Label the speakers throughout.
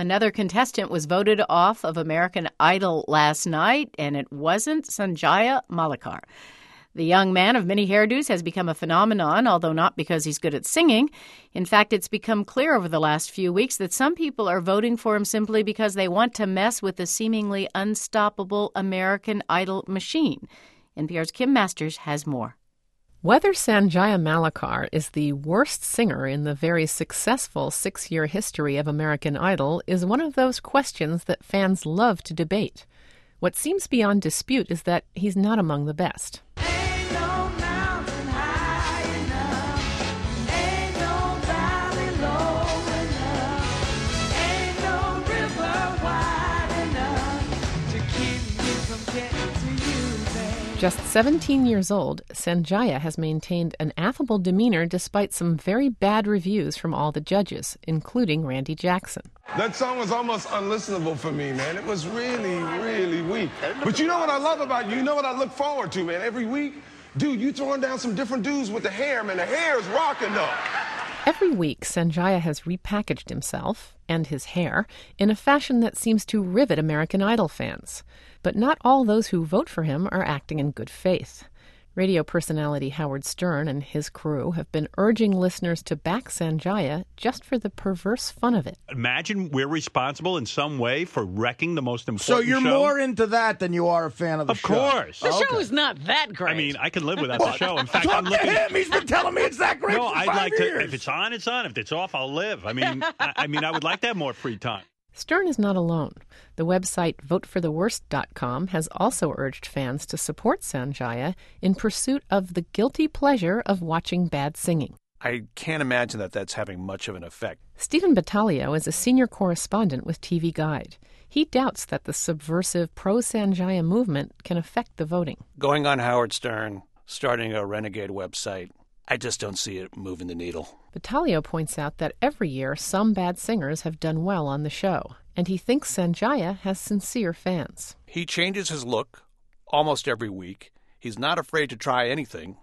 Speaker 1: Another contestant was voted off of American Idol last night, and it wasn't Sanjaya Malakar. The young man of many hairdos has become a phenomenon, although not because he's good at singing. In fact, it's become clear over the last few weeks that some people are voting for him simply because they want to mess with the seemingly unstoppable American Idol machine. NPR's Kim Masters has more.
Speaker 2: Whether Sanjaya Malakar is the worst singer in the very successful 6-year history of American Idol is one of those questions that fans love to debate. What seems beyond dispute is that he's not among the best. Just 17 years old, Sanjaya has maintained an affable demeanor despite some very bad reviews from all the judges, including Randy Jackson.
Speaker 3: That song was almost unlistenable for me, man. It was really, really weak. But you know what I love about you? You know what I look forward to, man? Every week, dude, you throwing down some different dudes with the hair, man. The hair is rocking, though.
Speaker 2: Every week, Sanjaya has repackaged himself and his hair in a fashion that seems to rivet American Idol fans. But not all those who vote for him are acting in good faith. Radio personality Howard Stern and his crew have been urging listeners to back Sanjaya just for the perverse fun of it.
Speaker 4: Imagine we're responsible in some way for wrecking the most important
Speaker 5: show. So you're
Speaker 4: show.
Speaker 5: more into that than you are a fan of the show.
Speaker 4: Of course.
Speaker 6: The show is not that great.
Speaker 4: I mean, I can live without the show. In fact,
Speaker 5: Talk
Speaker 4: I'm looking
Speaker 5: to him. He's been telling me it's that great for 5 years.
Speaker 4: If it's on, it's on. If it's off, I'll live. I mean, I would like to have more free time.
Speaker 2: Stern is not alone. The website votefortheworst.com has also urged fans to support Sanjaya in pursuit of the guilty pleasure of watching bad singing.
Speaker 7: I can't imagine that that's having much of an effect.
Speaker 2: Stephen Battaglio is a senior correspondent with TV Guide. He doubts that the subversive pro-Sanjaya movement can affect the voting.
Speaker 7: Going on Howard Stern, starting a renegade website, I just don't see it moving the needle.
Speaker 2: Battaglio points out that every year some bad singers have done well on the show, and he thinks Sanjaya has sincere fans.
Speaker 7: He changes his look almost every week. He's not afraid to try anything.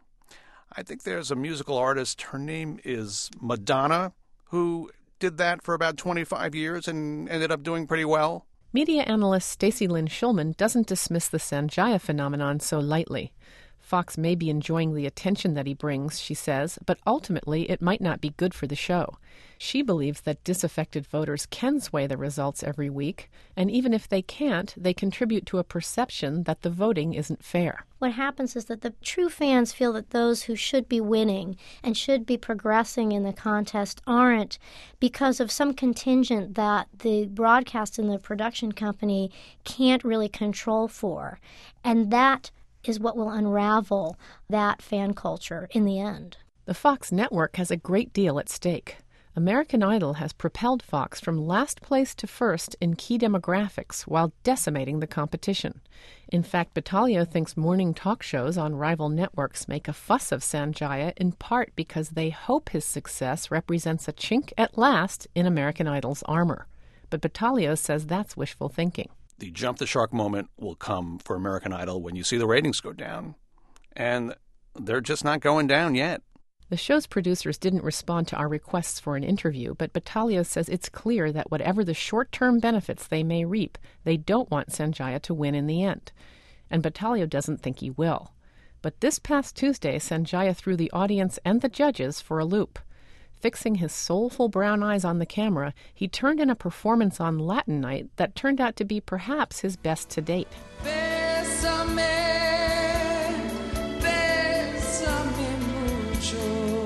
Speaker 7: I think there's a musical artist, her name is Madonna, who did that for about 25 years and ended up doing pretty well.
Speaker 2: Media analyst Stacey Lynn Schulman doesn't dismiss the Sanjaya phenomenon so lightly. Fox may be enjoying the attention that he brings, she says, but ultimately it might not be good for the show. She believes that disaffected voters can sway the results every week, and even if they can't, they contribute to a perception that the voting isn't fair.
Speaker 8: What happens is that the true fans feel that those who should be winning and should be progressing in the contest aren't, because of some contingent that the broadcast and the production company can't really control for. And that is what will unravel that fan culture in the end.
Speaker 2: The Fox network has a great deal at stake. American Idol has propelled Fox from last place to first in key demographics while decimating the competition. In fact, Battaglio thinks morning talk shows on rival networks make a fuss of Sanjaya in part because they hope his success represents a chink at last in American Idol's armor. But Battaglio says that's wishful thinking.
Speaker 7: The jump the shark moment will come for American Idol when you see the ratings go down. And they're just not going down yet.
Speaker 2: The show's producers didn't respond to our requests for an interview, but Battaglio says it's clear that whatever the short-term benefits they may reap, they don't want Sanjaya to win in the end. And Battaglio doesn't think he will. But this past Tuesday, Sanjaya threw the audience and the judges for a loop. Fixing his soulful brown eyes on the camera, he turned in a performance on Latin Night that turned out to be perhaps his best to date.
Speaker 9: Bésame, bésame mucho,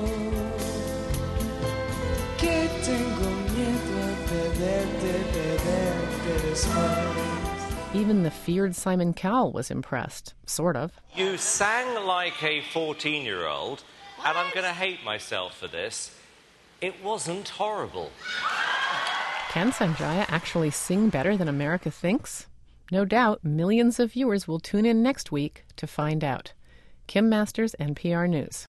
Speaker 9: que tengo miedo perderte después.
Speaker 2: Even the feared Simon Cowell was impressed, sort of.
Speaker 10: You sang like a 14-year-old, and I'm going to hate myself for this. It wasn't horrible.
Speaker 2: Can Sanjaya actually sing better than America thinks? No doubt millions of viewers will tune in next week to find out. Kim Masters, NPR News.